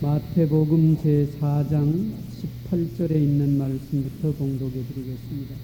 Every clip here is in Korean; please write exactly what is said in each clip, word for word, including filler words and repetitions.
마태복음 제사 장 십팔 절에 있는 말씀부터 봉독해 드리겠습니다.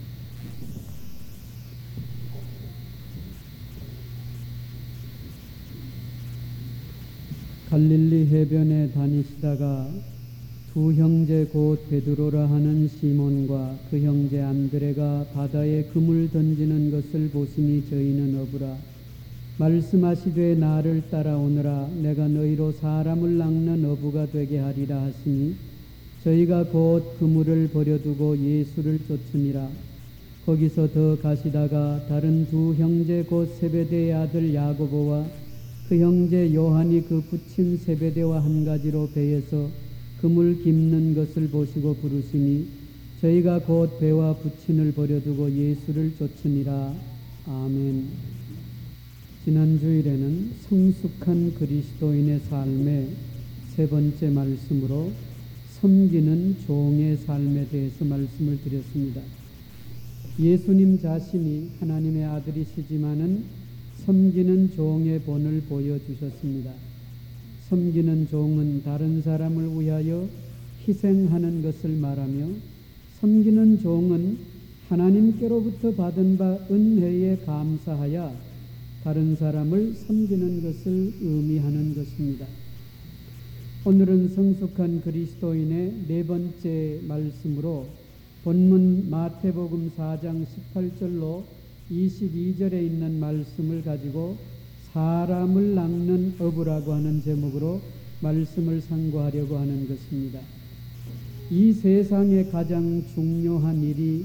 갈릴리 해변에 다니시다가 두 형제 곧 베드로라 하는 시몬과 그 형제 안드레가 바다에 그물 던지는 것을 보시니 저희는 어부라. 말씀하시되 나를 따라오너라. 내가 너희로 사람을 낚는 어부가 되게 하리라 하시니 저희가 곧 그물을 버려두고 예수를 쫓으니라. 거기서 더 가시다가 다른 두 형제 곧 세베대의 아들 야고보와 그 형제 요한이 그 부친 세베대와 한 가지로 배에서 그물 깁는 것을 보시고 부르시니 저희가 곧 배와 부친을 버려두고 예수를 쫓으니라. 아멘. 지난 주일에는 성숙한 그리스도인의 삶의 세 번째 말씀으로 섬기는 종의 삶에 대해서 말씀을 드렸습니다. 예수님 자신이 하나님의 아들이시지만은 섬기는 종의 본을 보여주셨습니다. 섬기는 종은 다른 사람을 위하여 희생하는 것을 말하며 섬기는 종은 하나님께로부터 받은 바 은혜에 감사하여 다른 사람을 섬기는 것을 의미하는 것입니다. 오늘은 성숙한 그리스도인의 네 번째 말씀으로 본문 마태복음 사 장 십팔 절로 이십이 절에 있는 말씀을 가지고 사람을 낚는 어부라고 하는 제목으로 말씀을 상고하려고 하는 것입니다. 이 세상에 가장 중요한 일이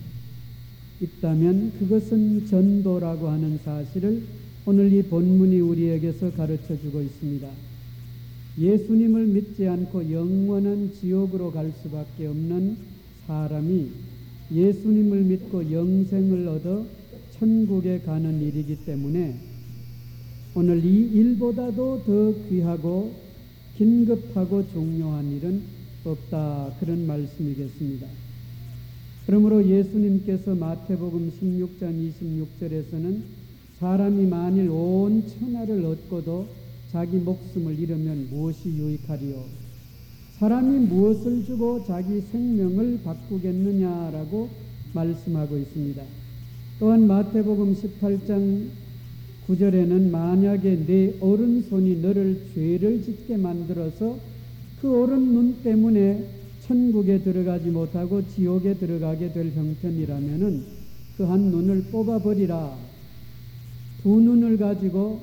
있다면 그것은 전도라고 하는 사실을 오늘 이 본문이 우리에게서 가르쳐주고 있습니다. 예수님을 믿지 않고 영원한 지옥으로 갈 수밖에 없는 사람이 예수님을 믿고 영생을 얻어 천국에 가는 일이기 때문에 오늘 이 일보다도 더 귀하고 긴급하고 중요한 일은 없다, 그런 말씀이겠습니다. 그러므로 예수님께서 마태복음 십육 장 이십육 절에서는 사람이 만일 온 천하를 얻고도 자기 목숨을 잃으면 무엇이 유익하리요? 사람이 무엇을 주고 자기 생명을 바꾸겠느냐라고 말씀하고 있습니다. 또한 마태복음 십팔 장 구 절에는 만약에 내 오른손이 너를 죄를 짓게 만들어서 그 오른 눈 때문에 천국에 들어가지 못하고 지옥에 들어가게 될 형편이라면은 그 한 눈을 뽑아버리라. 두 눈을 가지고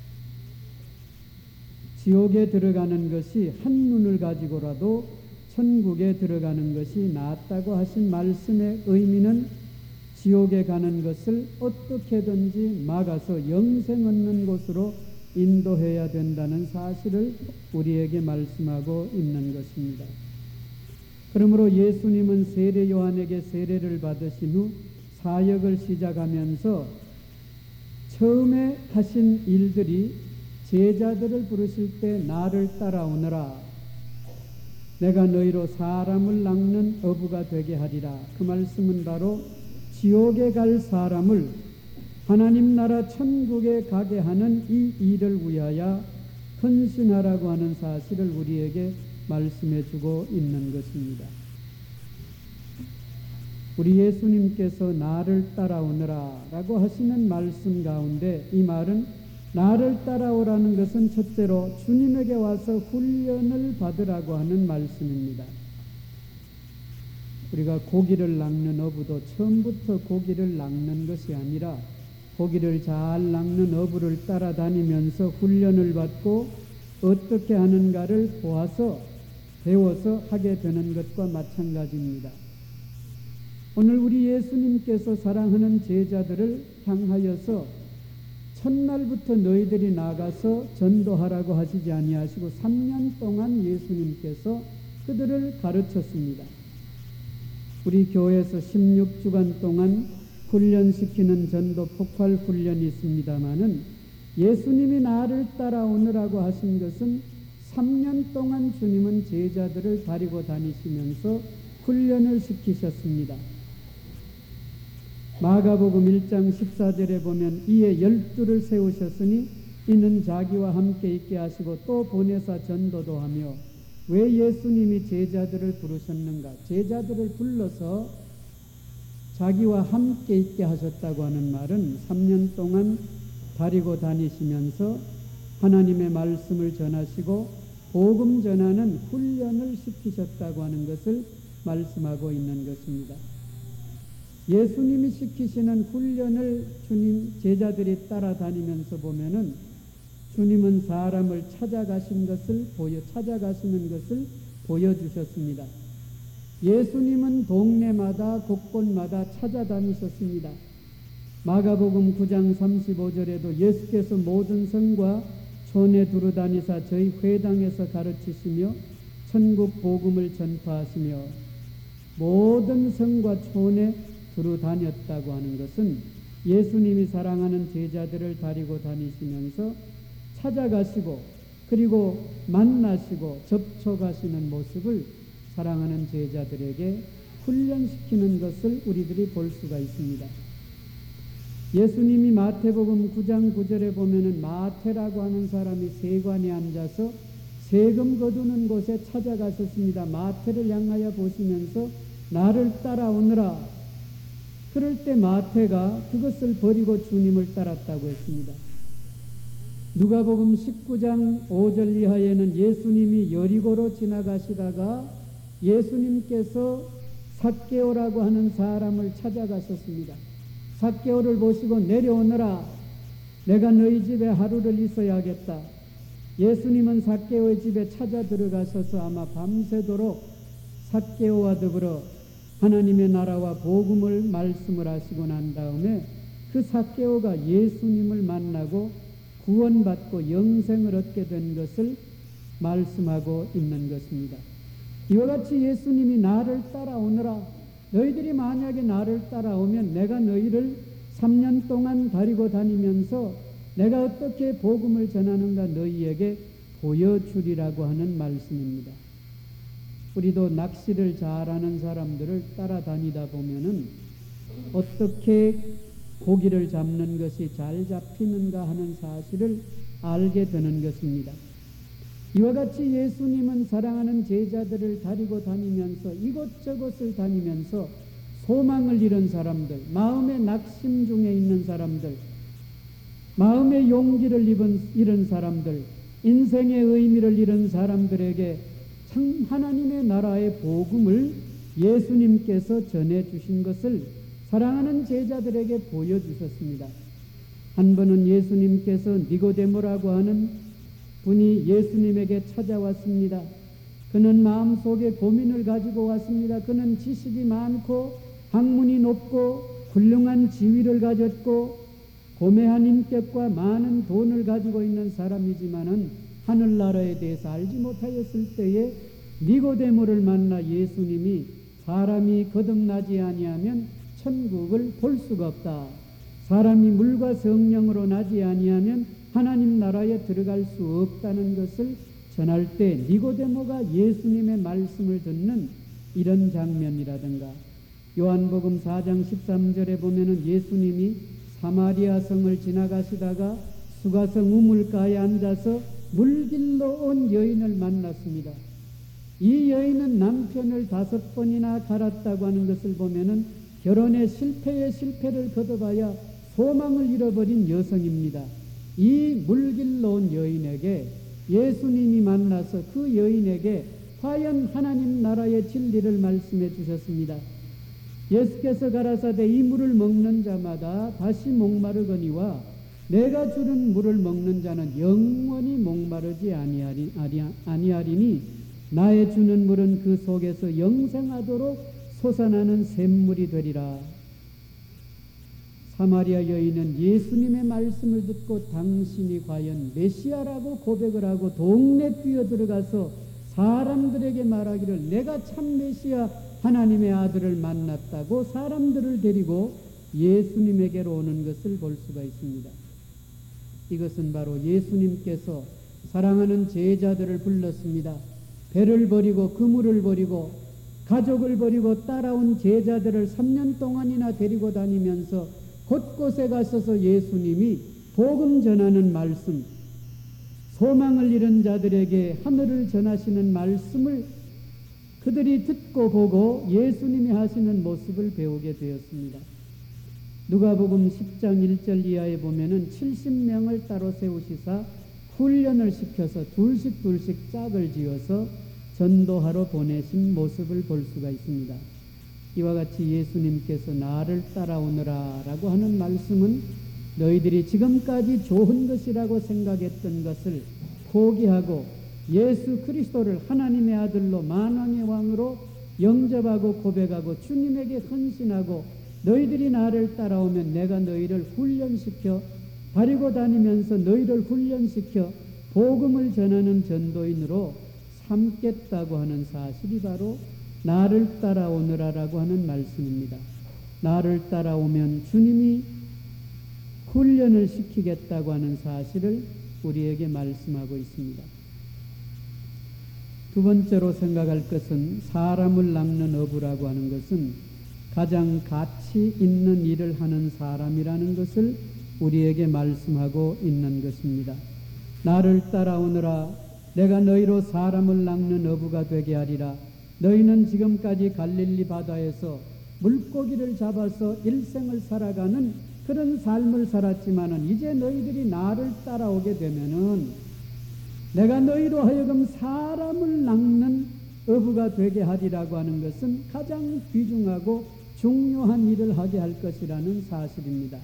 지옥에 들어가는 것이 한 눈을 가지고라도 천국에 들어가는 것이 낫다고 하신 말씀의 의미는 지옥에 가는 것을 어떻게든지 막아서 영생 얻는 곳으로 인도해야 된다는 사실을 우리에게 말씀하고 있는 것입니다. 그러므로 예수님은 세례 요한에게 세례를 받으신 후 사역을 시작하면서 처음에 하신 일들이 제자들을 부르실 때 나를 따라오너라. 내가 너희로 사람을 낚는 어부가 되게 하리라. 그 말씀은 바로 지옥에 갈 사람을 하나님 나라 천국에 가게 하는 이 일을 위하여 헌신하라고 하는 사실을 우리에게 말씀해 주고 있는 것입니다. 우리 예수님께서 나를 따라오너라 라고 하시는 말씀 가운데 이 말은 나를 따라오라는 것은 첫째로 주님에게 와서 훈련을 받으라고 하는 말씀입니다. 우리가 고기를 낚는 어부도 처음부터 고기를 낚는 것이 아니라 고기를 잘 낚는 어부를 따라다니면서 훈련을 받고 어떻게 하는가를 보아서 배워서 하게 되는 것과 마찬가지입니다. 오늘 우리 예수님께서 사랑하는 제자들을 향하여서 첫날부터 너희들이 나가서 전도하라고 하시지 아니하시고 삼 년 동안 예수님께서 그들을 가르쳤습니다. 우리 교회에서 십육 주간 동안 훈련시키는 전도 폭발 훈련이 있습니다마는 예수님이 나를 따라오느라고 하신 것은 삼 년 동안 주님은 제자들을 데리고 다니시면서 훈련을 시키셨습니다. 마가복음 일 장 십사 절에 보면 이에 열두를 세우셨으니 이는 자기와 함께 있게 하시고 또 보내사 전도도 하며 왜 예수님이 제자들을 부르셨는가? 제자들을 불러서 자기와 함께 있게 하셨다고 하는 말은 삼 년 동안 다니고 다니시면서 하나님의 말씀을 전하시고 복음 전하는 훈련을 시키셨다고 하는 것을 말씀하고 있는 것입니다. 예수님이 시키시는 훈련을 주님 제자들이 따라다니면서 보면은 주님은 사람을 찾아가신 것을 보여 찾아가시는 것을 보여주셨습니다. 예수님은 동네마다 곳곳마다 찾아다니셨습니다. 마가복음 구 장 삼십오 절에도 예수께서 모든 성과 촌에 두루다니사 저희 회당에서 가르치시며 천국 복음을 전파하시며 모든 성과 촌에 두루다녔다고 하는 것은 예수님이 사랑하는 제자들을 데리고 다니시면서 찾아가시고 그리고 만나시고 접촉하시는 모습을 사랑하는 제자들에게 훈련시키는 것을 우리들이 볼 수가 있습니다. 예수님이 마태복음 구 장 구 절에 보면은 마태라고 하는 사람이 세관에 앉아서 세금 거두는 곳에 찾아가셨습니다. 마태를 향하여 보시면서 나를 따라오너라. 그럴 때 마태가 그것을 버리고 주님을 따랐다고 했습니다. 누가복음 십구 장 오 절 이하에는 예수님이 여리고로 지나가시다가 예수님께서 삭개오라고 하는 사람을 찾아가셨습니다. 삭개오를 보시고 내려오너라. 내가 너희 집에 하루를 있어야겠다. 예수님은 삭개오의 집에 찾아 들어가셔서 아마 밤새도록 삭개오와 더불어 하나님의 나라와 복음을 말씀을 하시고 난 다음에 그 삭개오가 예수님을 만나고 구원받고 영생을 얻게 된 것을 말씀하고 있는 것입니다. 이와 같이 예수님이 나를 따라오너라. 너희들이 만약에 나를 따라오면 내가 너희를 삼 년 동안 데리고 다니면서 내가 어떻게 복음을 전하는가 너희에게 보여주리라고 하는 말씀입니다. 우리도 낚시를 잘하는 사람들을 따라다니다 보면은 어떻게 고기를 잡는 것이 잘 잡히는가 하는 사실을 알게 되는 것입니다. 이와 같이 예수님은 사랑하는 제자들을 데리고 다니면서 이곳저곳을 다니면서 소망을 잃은 사람들, 마음의 낙심 중에 있는 사람들, 마음의 용기를 잃은 사람들, 인생의 의미를 잃은 사람들에게 참 하나님의 나라의 복음을 예수님께서 전해주신 것을 사랑하는 제자들에게 보여주셨습니다. 한 번은 예수님께서 니고데모라고 하는 분이 예수님에게 찾아왔습니다. 그는 마음속에 고민을 가지고 왔습니다. 그는 지식이 많고 학문이 높고 훌륭한 지위를 가졌고 고매한 인격과 많은 돈을 가지고 있는 사람이지만은 하늘나라에 대해서 알지 못하였을 때에 니고데모를 만나 예수님이 사람이 거듭나지 아니하면 천국을 볼 수가 없다. 사람이 물과 성령으로 나지 아니하면 하나님 나라에 들어갈 수 없다는 것을 전할 때 니고데모가 예수님의 말씀을 듣는 이런 장면이라든가 요한복음 사 장 십삼 절에 보면은 예수님이 사마리아 성을 지나가시다가 수가성 우물가에 앉아서 물길로 온 여인을 만났습니다. 이 여인은 남편을 다섯 번이나 갈았다고 하는 것을 보면은 결혼의 실패에 실패를 거듭하여 소망을 잃어버린 여성입니다. 이 물길로 온 여인에게 예수님이 만나서 그 여인에게 과연 하나님 나라의 진리를 말씀해 주셨습니다. 예수께서 가라사대 이 물을 먹는 자마다 다시 목마르거니와 내가 주는 물을 먹는 자는 영원히 목마르지 아니하리, 아니하리니 나의 주는 물은 그 속에서 영생하도록 솟아나는 샘물이 되리라. 사마리아 여인은 예수님의 말씀을 듣고 당신이 과연 메시아라고 고백을 하고 동네 뛰어들어가서 사람들에게 말하기를 내가 참 메시아 하나님의 아들을 만났다고 사람들을 데리고 예수님에게로 오는 것을 볼 수가 있습니다. 이것은 바로 예수님께서 사랑하는 제자들을 불렀습니다. 배를 버리고 그물을 버리고 가족을 버리고 따라온 제자들을 삼 년 동안이나 데리고 다니면서 곳곳에 가셔서 예수님이 복음 전하는 말씀, 소망을 잃은 자들에게 하늘을 전하시는 말씀을 그들이 듣고 보고 예수님이 하시는 모습을 배우게 되었습니다. 누가복음 십 장 일 절 이하에 보면은 칠십 명을 따로 세우시사 훈련을 시켜서 둘씩 둘씩 짝을 지어서 전도하러 보내신 모습을 볼 수가 있습니다. 이와 같이 예수님께서 나를 따라오너라 라고 하는 말씀은 너희들이 지금까지 좋은 것이라고 생각했던 것을 포기하고 예수 그리스도를 하나님의 아들로 만왕의 왕으로 영접하고 고백하고 주님에게 헌신하고 너희들이 나를 따라오면 내가 너희를 훈련시켜 다니고 다니면서 너희를 훈련시켜 복음을 전하는 전도인으로 삼겠다고 하는 사실이 바로 나를 따라오느라라고 하는 말씀입니다. 나를 따라오면 주님이 훈련을 시키겠다고 하는 사실을 우리에게 말씀하고 있습니다. 두 번째로 생각할 것은 사람을 낚는 어부라고 하는 것은 가장 가치 있는 일을 하는 사람이라는 것을 우리에게 말씀하고 있는 것입니다. 나를 따라오너라 내가 너희로 사람을 낚는 어부가 되게 하리라. 너희는 지금까지 갈릴리 바다에서 물고기를 잡아서 일생을 살아가는 그런 삶을 살았지만은 이제 너희들이 나를 따라오게 되면은 내가 너희로 하여금 사람을 낚는 어부가 되게 하리라고 하는 것은 가장 귀중하고 중요한 일을 하게 할 것이라는 사실입니다.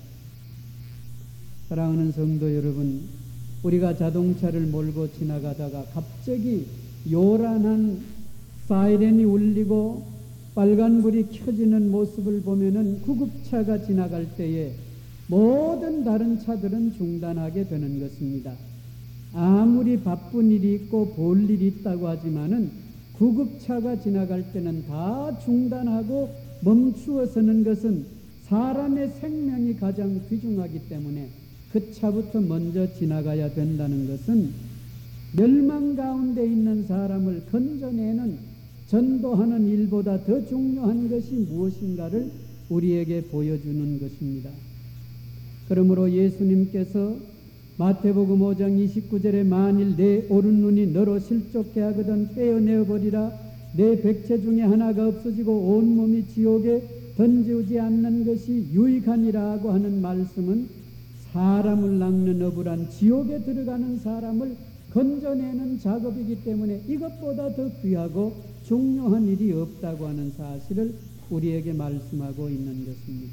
사랑하는 성도 여러분, 우리가 자동차를 몰고 지나가다가 갑자기 요란한 사이렌이 울리고 빨간불이 켜지는 모습을 보면은 구급차가 지나갈 때에 모든 다른 차들은 중단하게 되는 것입니다. 아무리 바쁜 일이 있고 볼 일이 있다고 하지만은 구급차가 지나갈 때는 다 중단하고 멈추어 서는 것은 사람의 생명이 가장 귀중하기 때문에 그 차부터 먼저 지나가야 된다는 것은 멸망 가운데 있는 사람을 건져내는 전도하는 일보다 더 중요한 것이 무엇인가를 우리에게 보여주는 것입니다. 그러므로 예수님께서 마태복음 오 장 이십구 절에 만일 내 오른눈이 너로 실족해 하거든 떼어내어 버리라. 내 백체 중에 하나가 없어지고 온몸이 지옥에 던지지 않는 것이 유익하니라고 하는 말씀은 사람을 낚는 어부란 지옥에 들어가는 사람을 건져내는 작업이기 때문에 이것보다 더 귀하고 중요한 일이 없다고 하는 사실을 우리에게 말씀하고 있는 것입니다.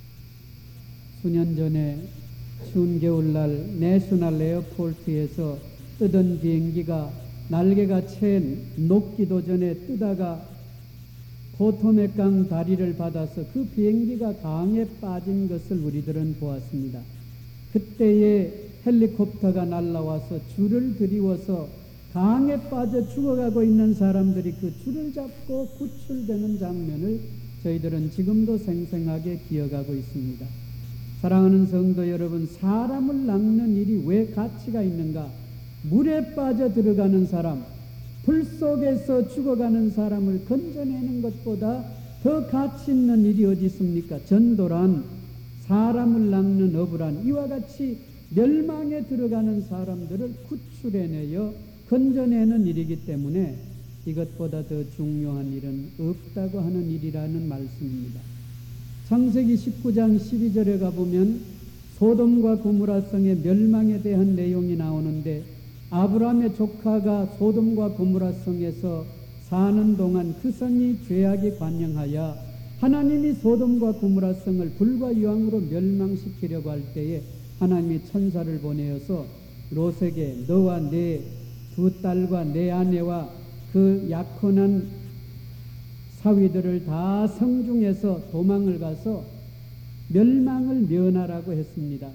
수년 전에 추운 겨울날 내셔널 에어포트에서 뜨던 비행기가 날개가 채 녹기도 전에 뜨다가 포토맥강 다리를 받아서 그 비행기가 강에 빠진 것을 우리들은 보았습니다. 그때에 헬리콥터가 날아와서 줄을 들이워서 강에 빠져 죽어가고 있는 사람들이 그 줄을 잡고 구출되는 장면을 저희들은 지금도 생생하게 기억하고 있습니다. 사랑하는 성도 여러분, 사람을 낚는 일이 왜 가치가 있는가? 물에 빠져 들어가는 사람, 불 속에서 죽어가는 사람을 건져내는 것보다 더 가치 있는 일이 어디 있습니까? 전도란, 사람을 낚는 어부란 이와 같이 멸망에 들어가는 사람들을 구출해내어 건져내는 일이기 때문에 이것보다 더 중요한 일은 없다고 하는 일이라는 말씀입니다. 창세기 십구 장 십이 절에 가보면 소돔과 고모라 성의 멸망에 대한 내용이 나오는데 아브라함의 조카가 소돔과 고모라 성에서 사는 동안 그 성이 죄악이 관영하여 하나님이 소돔과 고모라 성을 불과 유황으로 멸망시키려고 할 때에 하나님이 천사를 보내어서 롯에게 너와 내 두 딸과 내 아내와 그 약혼한 사위들을 다 성중에서 도망을 가서 멸망을 면하라고 했습니다.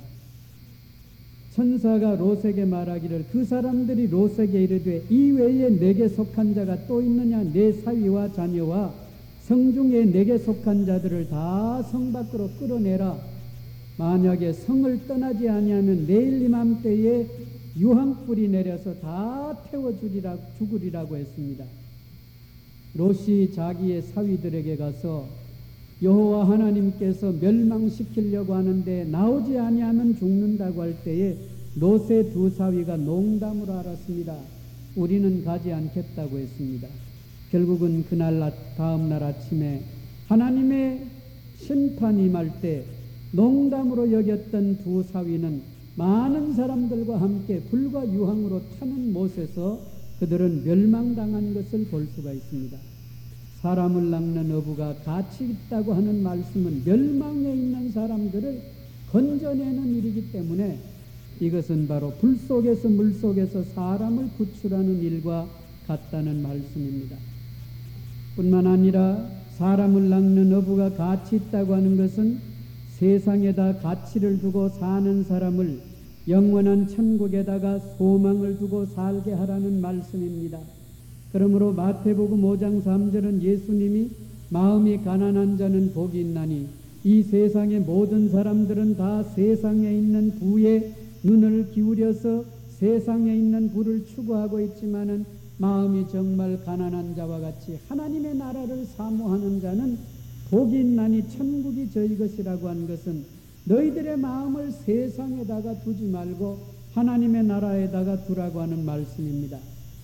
천사가 롯에게 말하기를 그 사람들이 롯에게 이르되 이 외에 내게 속한 자가 또 있느냐? 내 사위와 자녀와 성중에 내게 속한 자들을 다 성 밖으로 끌어내라. 만약에 성을 떠나지 아니하면 내일 이맘때에 유황불이 내려서 다 태워주리라 죽으리라고 했습니다. 롯이 자기의 사위들에게 가서 여호와 하나님께서 멸망시키려고 하는데 나오지 아니하면 죽는다고 할 때에 노새 두 사위가 농담으로 알았습니다. 우리는 가지 않겠다고 했습니다. 결국은 그날 다음 날 아침에 하나님의 심판이 임할 때 농담으로 여겼던 두 사위는 많은 사람들과 함께 불과 유황으로 타는 못에서 그들은 멸망당한 것을 볼 수가 있습니다. 사람을 낚는 어부가 가치 있다고 하는 말씀은 멸망에 있는 사람들을 건져내는 일이기 때문에 이것은 바로 불 속에서 물 속에서 사람을 구출하는 일과 같다는 말씀입니다. 뿐만 아니라 사람을 낚는 어부가 가치 있다고 하는 것은 세상에다 가치를 두고 사는 사람을 영원한 천국에다가 소망을 두고 살게 하라는 말씀입니다. 그러므로 마태복음 오 장 삼 절은 예수님이 마음이 가난한 자는 복이 있나니 이 세상의 모든 사람들은 다 세상에 있는 부에 눈을 기울여서 세상에 있는 부를 추구하고 있지만은 마음이 정말 가난한 자와 같이 하나님의 나라를 사모하는 자는 복이 있나니 천국이 저희 것이라고 한 것은 너희들의 마음을 세상에다가 두지 말고 하나님의 나라에다가 두라고 하는 말씀입니다.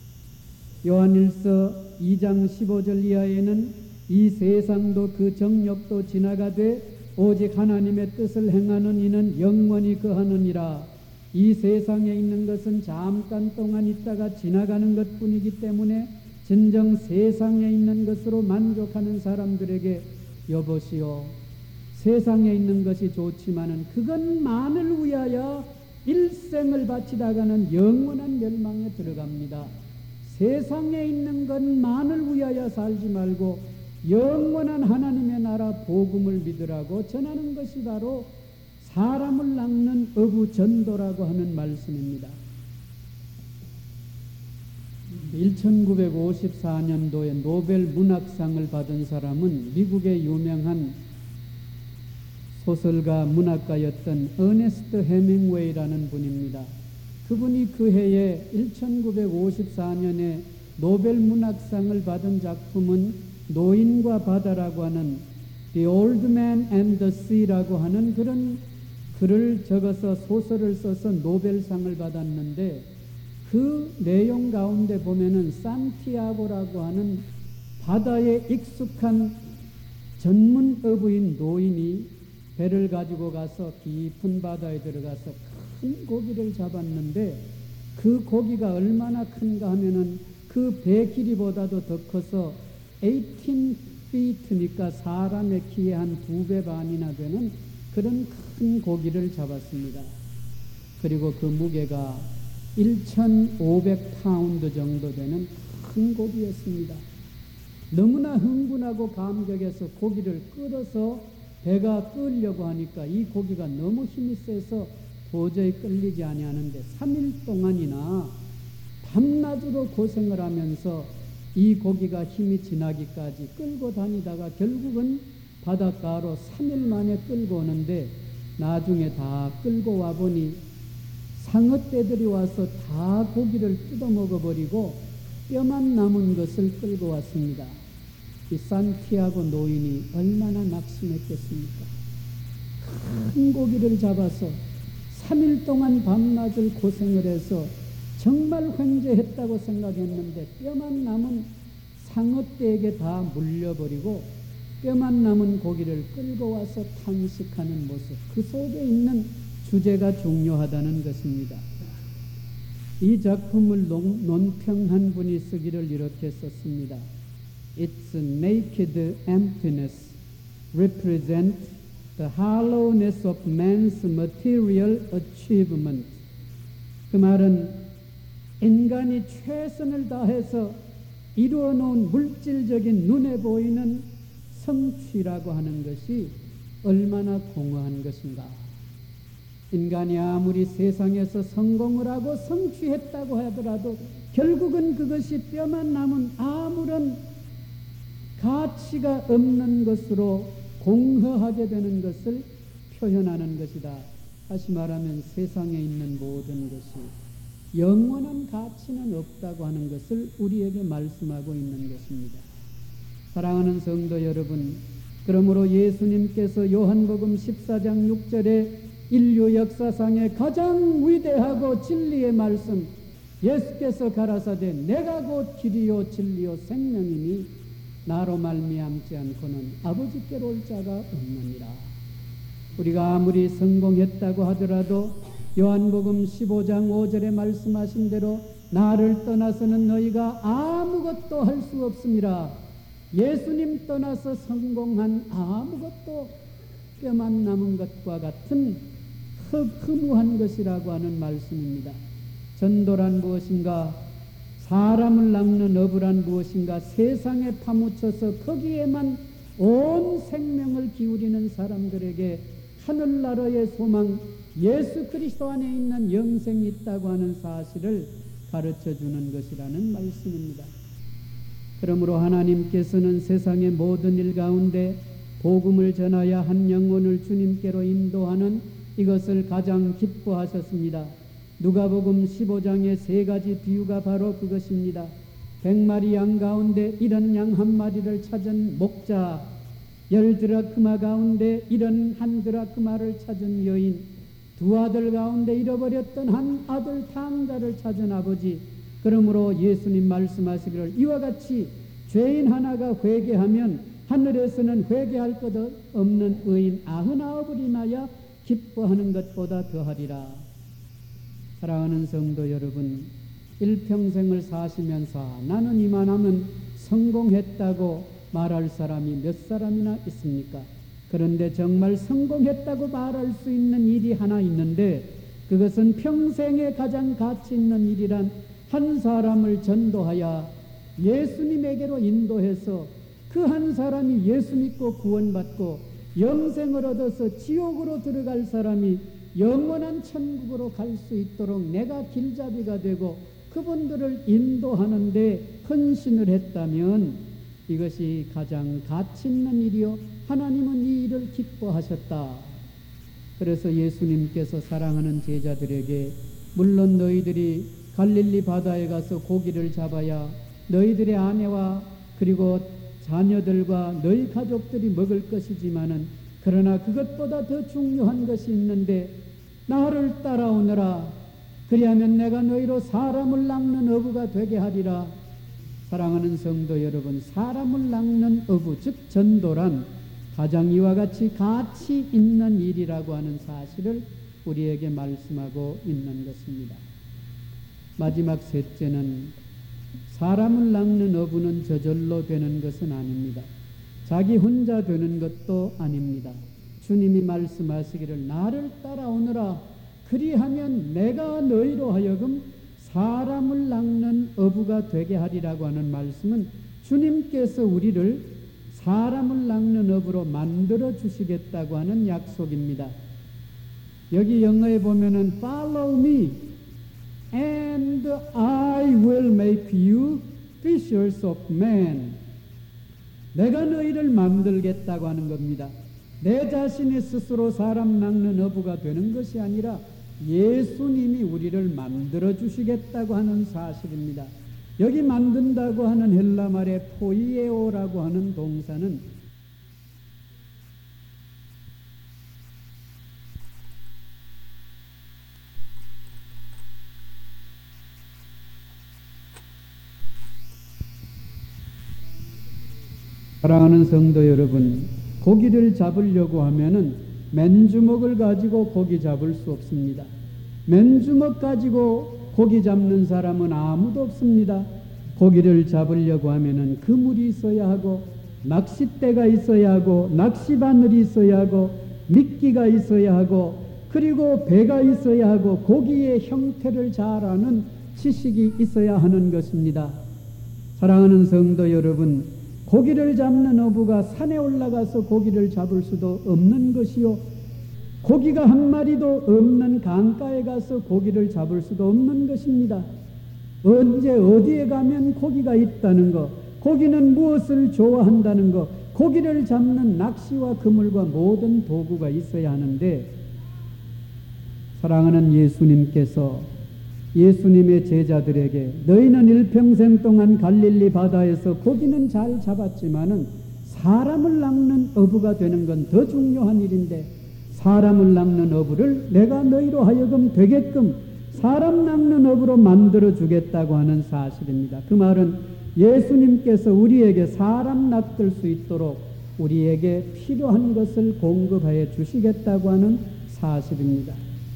요한일서 이 장 십오 절 이하에는 이 세상도 그 정욕도 지나가되 오직 하나님의 뜻을 행하는 이는 영원히 거하느니라. 이 세상에 있는 것은 잠깐 동안 있다가 지나가는 것뿐이기 때문에 진정 세상에 있는 것으로 만족하는 사람들에게 여보시오, 세상에 있는 것이 좋지만은 그것만을 위하여 일생을 바치다가는 영원한 멸망에 들어갑니다. 세상에 있는 것만을 위하여 살지 말고 영원한 하나님의 나라 복음을 믿으라고 전하는 것이 바로 사람을 낚는 어부 전도라고 하는 말씀입니다. 천구백오십사 년도에 노벨 문학상을 받은 사람은 미국의 유명한 소설가 문학가였던 어네스트 헤밍웨이라는 분입니다. 그분이 그 해에 천구백오십사 년에 노벨 문학상을 받은 작품은 노인과 바다라고 하는 The Old Man and the Sea라고 하는 그런 글을 적어서 소설을 써서 노벨상을 받았는데 그 내용 가운데 보면은 산티아고라고 하는 바다에 익숙한 전문 어부인 노인이 배를 가지고 가서 깊은 바다에 들어가서 큰 고기를 잡았는데 그 고기가 얼마나 큰가 하면은 그 배 길이보다도 더 커서 십팔 피트니까 사람의 키의 한 두 배 반이나 되는 그런 큰 고기를 잡았습니다. 그리고 그 무게가 천오백 파운드 정도 되는 큰 고기였습니다. 너무나 흥분하고 감격해서 고기를 끌어서 배가 끌려고 하니까 이 고기가 너무 힘이 세서 도저히 끌리지 아니하는데 삼 일 동안이나 밤낮으로 고생을 하면서 이 고기가 힘이 지나기까지 끌고 다니다가 결국은 바닷가로 삼 일 만에 끌고 오는데 나중에 다 끌고 와보니 상어떼들이 와서 다 고기를 뜯어먹어버리고 뼈만 남은 것을 끌고 왔습니다. 이 산티아고 노인이 얼마나 낙심했겠습니까? 큰 고기를 잡아서 삼 일 동안 밤낮을 고생을 해서 정말 횡재했다고 생각했는데 뼈만 남은 상어떼에게 다 물려버리고 뼈만 남은 고기를 끌고 와서 탄식하는 모습, 그 속에 있는 주제가 중요하다는 것입니다. 이 작품을 논, 논평한 분이 쓰기를 이렇게 썼습니다. Its naked emptiness represents the hollowness of man's material achievement. 그 말은 인간이 최선을 다해서 이루어 놓은 물질적인 눈에 보이는 성취라고 하는 것이 얼마나 공허한 것인가. 인간이 아무리 세상에서 성공을 하고 성취했다고 하더라도 결국은 그것이 뼈만 남은 아무런 가치가 없는 것으로 공허하게 되는 것을 표현하는 것이다. 다시 말하면 세상에 있는 모든 것이 영원한 가치는 없다고 하는 것을 우리에게 말씀하고 있는 것입니다. 사랑하는 성도 여러분, 그러므로 예수님께서 요한복음 십사 장 육 절에 인류 역사상의 가장 위대하고 진리의 말씀, 예수께서 가라사대 내가 곧 길이요 진리요 생명이니 나로 말미암지 않고는 아버지께로 올 자가 없느니라. 우리가 아무리 성공했다고 하더라도 요한복음 십오 장 오 절에 말씀하신 대로 나를 떠나서는 너희가 아무것도 할 수 없음이라. 예수님 떠나서 성공한 아무것도 뼈만 남은 것과 같은 허무한 것이라고 하는 말씀입니다. 전도란 무엇인가? 사람을 낚는 어부란 무엇인가? 세상에 파묻혀서 거기에만 온 생명을 기울이는 사람들에게 하늘나라의 소망, 예수 그리스도 안에 있는 영생이 있다고 하는 사실을 가르쳐주는 것이라는 말씀입니다. 그러므로 하나님께서는 세상의 모든 일 가운데 복음을 전하여 한 영혼을 주님께로 인도하는 이것을 가장 기뻐하셨습니다. 누가복음 십오 장의 세 가지 비유가 바로 그것입니다. 백마리 양 가운데 이런 양 한 마리를 찾은 목자, 열 드라크마 가운데 이런 한 드라크마를 찾은 여인, 두 아들 가운데 잃어버렸던 한 아들 탕자를 찾은 아버지. 그러므로 예수님 말씀하시기를 이와 같이 죄인 하나가 회개하면 하늘에서는 회개할 것 없는 의인 아흔아홉을 인하여 기뻐하는 것보다 더하리라. 사랑하는 성도 여러분, 일평생을 사시면서 나는 이만하면 성공했다고 말할 사람이 몇 사람이나 있습니까? 그런데 정말 성공했다고 말할 수 있는 일이 하나 있는데, 그것은 평생에 가장 가치 있는 일이란 한 사람을 전도하여 예수님에게로 인도해서 그 한 사람이 예수 믿고 구원받고 영생을 얻어서 지옥으로 들어갈 사람이 영원한 천국으로 갈 수 있도록 내가 길잡이가 되고 그분들을 인도하는 데 헌신을 했다면 이것이 가장 가치 있는 일이요 하나님은 이 일을 기뻐하셨다. 그래서 예수님께서 사랑하는 제자들에게 물론 너희들이 갈릴리 바다에 가서 고기를 잡아야 너희들의 아내와 그리고 자녀들과 너희 가족들이 먹을 것이지만은 그러나 그것보다 더 중요한 것이 있는데 나를 따라오너라. 그리하면 내가 너희로 사람을 낚는 어부가 되게 하리라. 사랑하는 성도 여러분, 사람을 낚는 어부, 즉 전도란 가장 이와 같이 가치 있는 일이라고 하는 사실을 우리에게 말씀하고 있는 것입니다. 마지막 셋째는 사람을 낚는 어부는 저절로 되는 것은 아닙니다. 자기 혼자 되는 것도 아닙니다. 주님이 말씀하시기를 나를 따라오너라. 그리하면 내가 너희로 하여금 사람을 낚는 어부가 되게 하리라고 하는 말씀은 주님께서 우리를 사람을 낚는 어부로 만들어 주시겠다고 하는 약속입니다. 여기 영어에 보면은 Follow me and I will make you fishers of men. 내가 너희를 만들겠다고 하는 겁니다. 내 자신이 스스로 사람 낚는 어부가 되는 것이 아니라 예수님이 우리를 만들어 주시겠다고 하는 사실입니다. 여기 만든다고 하는 헬라 말의 포이에오라고 하는 동사는 사랑하는 성도 여러분, 고기를 잡으려고 하면은 맨주먹을 가지고 고기 잡을 수 없습니다. 맨주먹 가지고 고기 잡는 사람은 아무도 없습니다. 고기를 잡으려고 하면은 그물이 있어야 하고 낚싯대가 있어야 하고 낚시바늘이 있어야 하고 미끼가 있어야 하고 그리고 배가 있어야 하고 고기의 형태를 잘 아는 지식이 있어야 하는 것입니다. 사랑하는 성도 여러분, 고기를 잡는 어부가 산에 올라가서 고기를 잡을 수도 없는 것이요, 고기가 한 마리도 없는 강가에 가서 고기를 잡을 수도 없는 것입니다. 언제 어디에 가면 고기가 있다는 것, 고기는 무엇을 좋아한다는 것, 고기를 잡는 낚시와 그물과 모든 도구가 있어야 하는데, 사랑하는 예수님께서 예수님의 제자들에게 너희는 일평생 동안 갈릴리 바다에서 고기는 잘 잡았지만은 사람을 낚는 어부가 되는 건 더 중요한 일인데, 사람을 낚는 어부를 내가 너희로 하여금 되게끔 사람 낚는 어부로 만들어 주겠다고 하는 사실입니다. 그 말은 예수님께서 우리에게 사람 낚을 수 있도록 우리에게 필요한 것을 공급하여 주시겠다고 하는 사실입니다.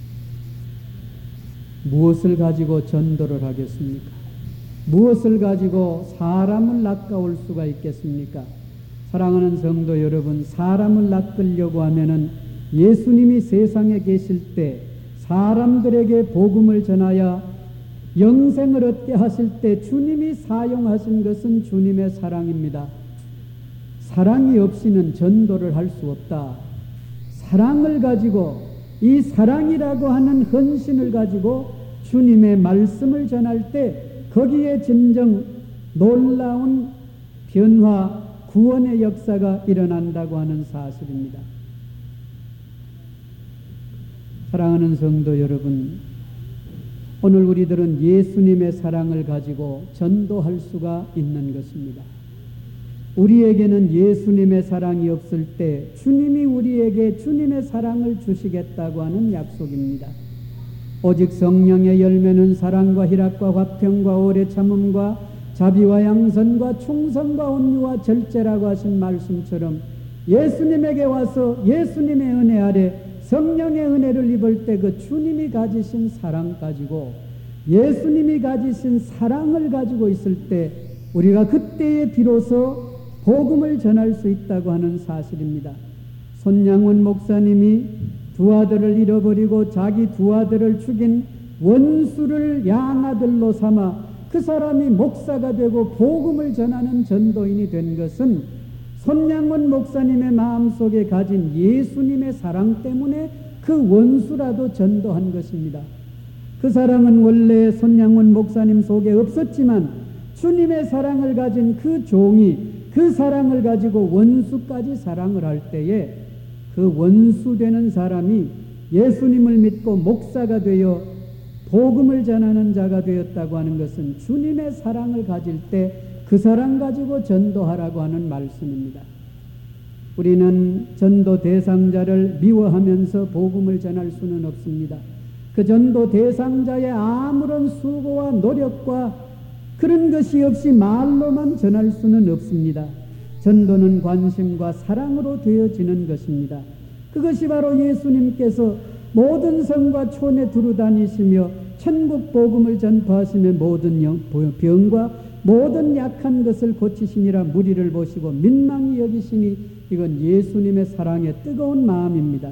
무엇을 가지고 전도를 하겠습니까? 무엇을 가지고 사람을 낚아올 수가 있겠습니까? 사랑하는 성도 여러분, 사람을 낚으려고 하면은 예수님이 세상에 계실 때 사람들에게 복음을 전하여 영생을 얻게 하실 때 주님이 사용하신 것은 주님의 사랑입니다. 사랑이 없이는 전도를 할 수 없다. 사랑을 가지고, 이 사랑이라고 하는 헌신을 가지고 주님의 말씀을 전할 때 거기에 진정 놀라운 변화, 구원의 역사가 일어난다고 하는 사실입니다. 사랑하는 성도 여러분, 오늘 우리들은 예수님의 사랑을 가지고 전도할 수가 있는 것입니다. 우리에게는 예수님의 사랑이 없을 때 주님이 우리에게 주님의 사랑을 주시겠다고 하는 약속입니다. 오직 성령의 열매는 사랑과 희락과 화평과 오래 참음과 자비와 양선과 충성과 온유와 절제라고 하신 말씀처럼 예수님에게 와서 예수님의 은혜 아래 성령의 은혜를 입을 때 그 주님이 가지신 사랑 가지고, 예수님이 가지신 사랑을 가지고 있을 때 우리가 그때에 비로소 복음을 전할 수 있다고 하는 사실입니다. 손양원 목사님이 두 아들을 잃어버리고 자기 두 아들을 죽인 원수를 양아들로 삼아 그 사람이 목사가 되고 복음을 전하는 전도인이 된 것은 손양원 목사님의 마음속에 가진 예수님의 사랑 때문에 그 원수라도 전도한 것입니다. 그 사랑은 원래 손양원 목사님 속에 없었지만 주님의 사랑을 가진 그 종이 그 사랑을 가지고 원수까지 사랑을 할 때에 그 원수 되는 사람이 예수님을 믿고 목사가 되어 복음을 전하는 자가 되었다고 하는 것은 주님의 사랑을 가질 때 그 사랑 가지고 전도하라고 하는 말씀입니다. 우리는 전도 대상자를 미워하면서 복음을 전할 수는 없습니다. 그 전도 대상자의 아무런 수고와 노력과 그런 것이 없이 말로만 전할 수는 없습니다. 전도는 관심과 사랑으로 되어지는 것입니다. 그것이 바로 예수님께서 모든 성과 촌에 두루다니시며 천국 복음을 전파하시며 모든 병과 모든 약한 것을 고치시니라 무리를 보시고 민망히 여기시니 이건 예수님의 사랑의 뜨거운 마음입니다.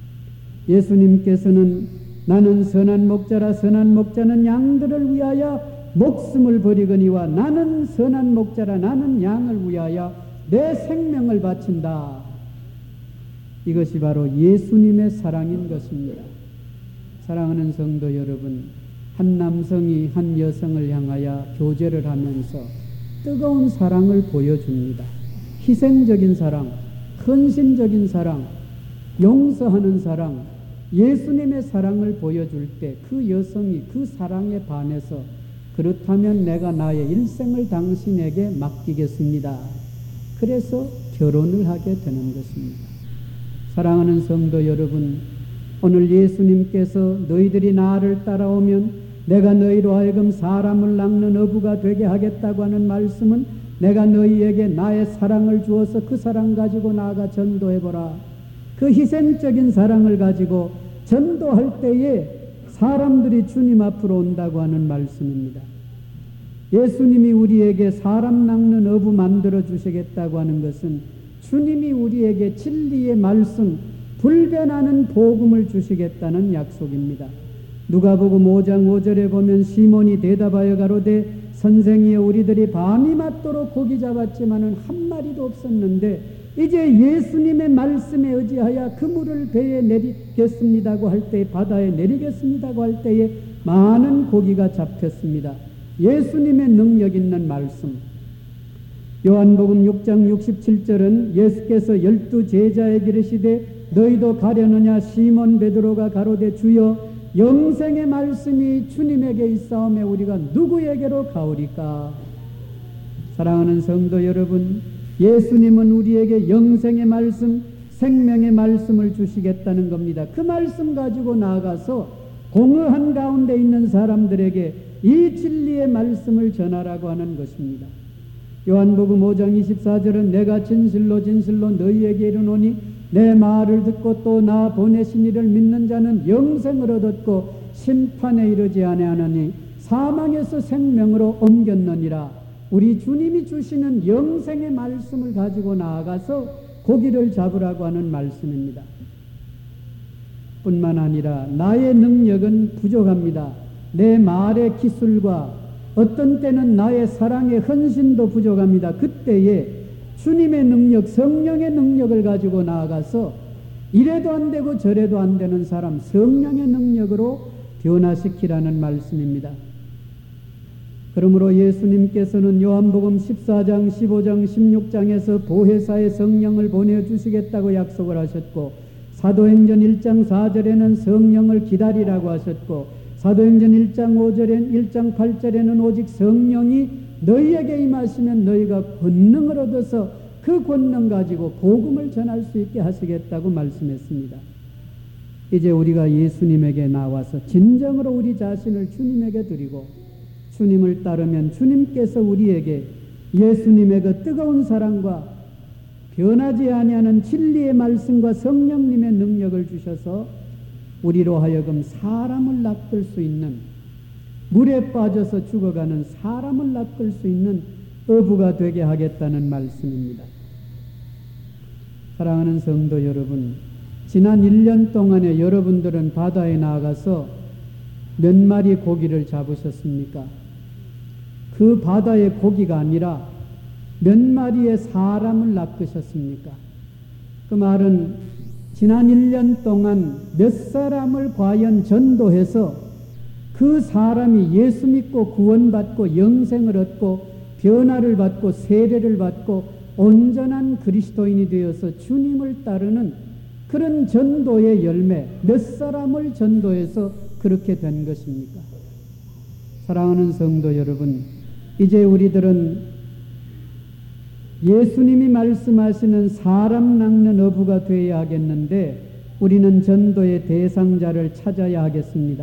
예수님께서는 나는 선한 목자라 선한 목자는 양들을 위하여 목숨을 버리거니와 나는 선한 목자라 나는 양을 위하여 내 생명을 바친다. 이것이 바로 예수님의 사랑인 것입니다. 사랑하는 성도 여러분, 한 남성이 한 여성을 향하여 교제를 하면서 뜨거운 사랑을 보여줍니다. 희생적인 사랑, 헌신적인 사랑, 용서하는 사랑, 예수님의 사랑을 보여줄 때 그 여성이 그 사랑에 반해서 그렇다면 내가 나의 일생을 당신에게 맡기겠습니다. 그래서 결혼을 하게 되는 것입니다. 사랑하는 성도 여러분, 오늘 예수님께서 너희들이 나를 따라오면 내가 너희로 하여금 사람을 낚는 어부가 되게 하겠다고 하는 말씀은 내가 너희에게 나의 사랑을 주어서 그 사랑 가지고 나아가 전도해보라. 그 희생적인 사랑을 가지고 전도할 때에 사람들이 주님 앞으로 온다고 하는 말씀입니다. 예수님이 우리에게 사람 낚는 어부 만들어 주시겠다고 하는 것은 주님이 우리에게 진리의 말씀, 불변하는 복음을 주시겠다는 약속입니다. 누가복음 오 장 오 절에 보면 시몬이 대답하여 가로되 선생이여 우리들이 밤이 맞도록 고기 잡았지만은 한 마리도 없었는데 이제 예수님의 말씀에 의지하여 그물을 배에 내리겠습니다고 할 때, 바다에 내리겠습니다고 할 때에 많은 고기가 잡혔습니다. 예수님의 능력 있는 말씀. 요한복음 육 장 육십칠 절은 예수께서 열두 제자에게 이르시되 너희도 가려느냐? 시몬 베드로가 가로되 주여 영생의 말씀이 주님에게 있사오매 우리가 누구에게로 가오리까? 사랑하는 성도 여러분, 예수님은 우리에게 영생의 말씀, 생명의 말씀을 주시겠다는 겁니다. 그 말씀 가지고 나아가서 공허한 가운데 있는 사람들에게 이 진리의 말씀을 전하라고 하는 것입니다. 요한복음 오 장 이십사 절은 내가 진실로 진실로 너희에게 이르노니 내 말을 듣고 또 나 보내신 이를 믿는 자는 영생을 얻었고 심판에 이르지 아니하나니 사망에서 생명으로 옮겼느니라. 우리 주님이 주시는 영생의 말씀을 가지고 나아가서 고기를 잡으라고 하는 말씀입니다. 뿐만 아니라 나의 능력은 부족합니다. 내 말의 기술과 어떤 때는 나의 사랑의 헌신도 부족합니다. 그때에 주님의 능력, 성령의 능력을 가지고 나아가서 이래도 안 되고 저래도 안 되는 사람 성령의 능력으로 변화시키라는 말씀입니다. 그러므로 예수님께서는 요한복음 십사 장, 십오 장, 십육 장에서 보혜사의 성령을 보내주시겠다고 약속을 하셨고 사도행전 일 장 사 절에는 성령을 기다리라고 하셨고 사도행전 일 장 오 절엔 일 장 팔 절에는 오직 성령이 너희에게 임하시면 너희가 권능을 얻어서 그 권능 가지고 복음을 전할 수 있게 하시겠다고 말씀했습니다. 이제 우리가 예수님에게 나와서 진정으로 우리 자신을 주님에게 드리고 주님을 따르면 주님께서 우리에게 예수님의 그 뜨거운 사랑과 변하지 아니하는 진리의 말씀과 성령님의 능력을 주셔서 우리로 하여금 사람을 낚을 수 있는, 물에 빠져서 죽어가는 사람을 낚을 수 있는 어부가 되게 하겠다는 말씀입니다. 사랑하는 성도 여러분, 지난 일 년 동안에 여러분들은 바다에 나가서 몇 마리 고기를 잡으셨습니까? 그 바다의 고기가 아니라 몇 마리의 사람을 낚으셨습니까? 그 말은 지난 일 년 동안 몇 사람을 과연 전도해서 그 사람이 예수 믿고 구원받고 영생을 얻고 변화를 받고 세례를 받고 온전한 그리스도인이 되어서 주님을 따르는 그런 전도의 열매, 몇 사람을 전도해서 그렇게 된 것입니까? 사랑하는 성도 여러분, 이제 우리들은 예수님이 말씀하시는 사람 낚는 어부가 되어야 하겠는데 우리는 전도의 대상자를 찾아야 하겠습니다.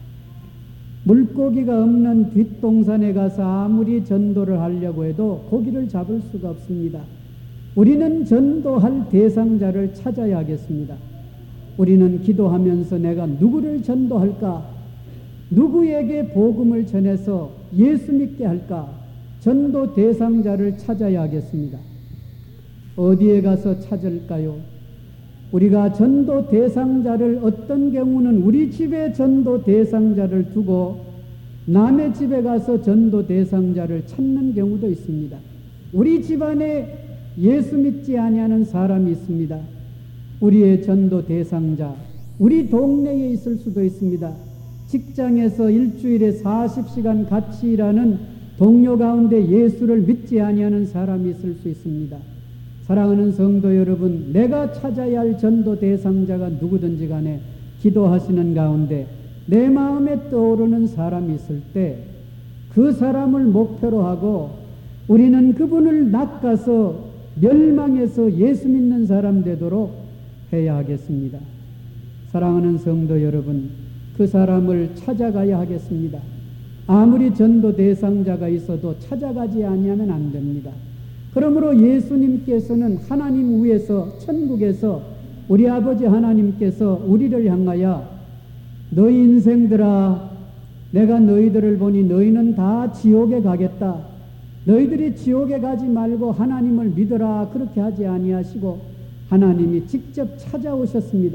물고기가 없는 뒷동산에 가서 아무리 전도를 하려고 해도 고기를 잡을 수가 없습니다. 우리는 전도할 대상자를 찾아야 하겠습니다. 우리는 기도하면서 내가 누구를 전도할까? 누구에게 복음을 전해서 예수 믿게 할까? 전도 대상자를 찾아야 하겠습니다. 어디에 가서 찾을까요? 우리가 전도 대상자를 어떤 경우는 우리 집에 전도 대상자를 두고 남의 집에 가서 전도 대상자를 찾는 경우도 있습니다. 우리 집안에 예수 믿지 아니하는 사람이 있습니다. 우리의 전도 대상자, 우리 동네에 있을 수도 있습니다. 직장에서 일주일에 사십 시간 같이 일하는 동료 가운데 예수를 믿지 아니하는 사람이 있을 수 있습니다. 사랑하는 성도 여러분, 내가 찾아야 할 전도 대상자가 누구든지 간에 기도하시는 가운데 내 마음에 떠오르는 사람이 있을 때 그 사람을 목표로 하고 우리는 그분을 낚아서 멸망해서 예수 믿는 사람 되도록 해야 하겠습니다. 사랑하는 성도 여러분, 그 사람을 찾아가야 하겠습니다. 아무리 전도 대상자가 있어도 찾아가지 아니하면 안 됩니다. 그러므로 예수님께서는 하나님 위에서 천국에서 우리 아버지 하나님께서 우리를 향하여 너희 인생들아, 내가 너희들을 보니 너희는 다 지옥에 가겠다. 너희들이 지옥에 가지 말고 하나님을 믿어라. 그렇게 하지 아니하시고 하나님이 직접 찾아오셨습니다.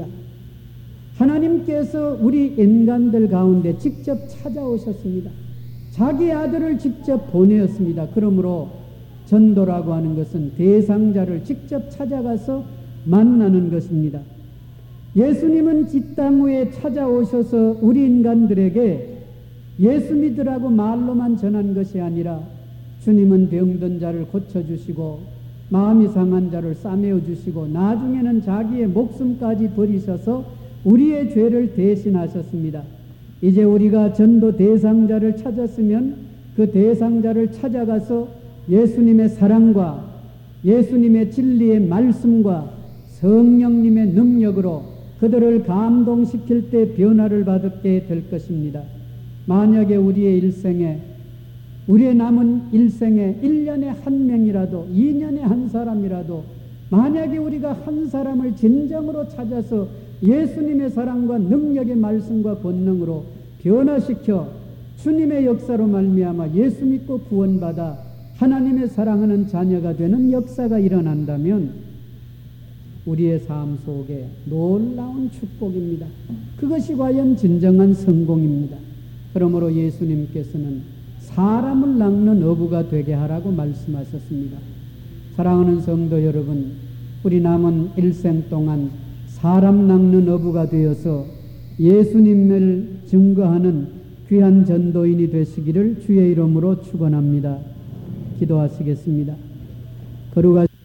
하나님께서 우리 인간들 가운데 직접 찾아오셨습니다. 자기 아들을 직접 보내었습니다. 그러므로 전도라고 하는 것은 대상자를 직접 찾아가서 만나는 것입니다. 예수님은 이 땅 위에 찾아오셔서 우리 인간들에게 예수 믿으라고 말로만 전한 것이 아니라 주님은 병든 자를 고쳐주시고 마음이 상한 자를 싸매어 주시고 나중에는 자기의 목숨까지 버리셔서 우리의 죄를 대신하셨습니다. 이제 우리가 전도 대상자를 찾았으면 그 대상자를 찾아가서 예수님의 사랑과 예수님의 진리의 말씀과 성령님의 능력으로 그들을 감동시킬 때 변화를 받게 될 것입니다. 만약에 우리의 일생에, 우리의 남은 일생에 일 년에 한 명이라도, 이 년에 한 사람이라도 만약에 우리가 한 사람을 진정으로 찾아서 예수님의 사랑과 능력의 말씀과 권능으로 변화시켜 주님의 역사로 말미암아 예수 믿고 구원받아 하나님의 사랑하는 자녀가 되는 역사가 일어난다면 우리의 삶 속에 놀라운 축복입니다. 그것이 과연 진정한 성공입니다. 그러므로 예수님께서는 사람을 낚는 어부가 되게 하라고 말씀하셨습니다. 사랑하는 성도 여러분, 우리 남은 일생 동안 사람 낚는 어부가 되어서 예수님을 증거하는 귀한 전도인이 되시기를 주의 이름으로 축원합니다. 기도하시겠습니다. 거룩하신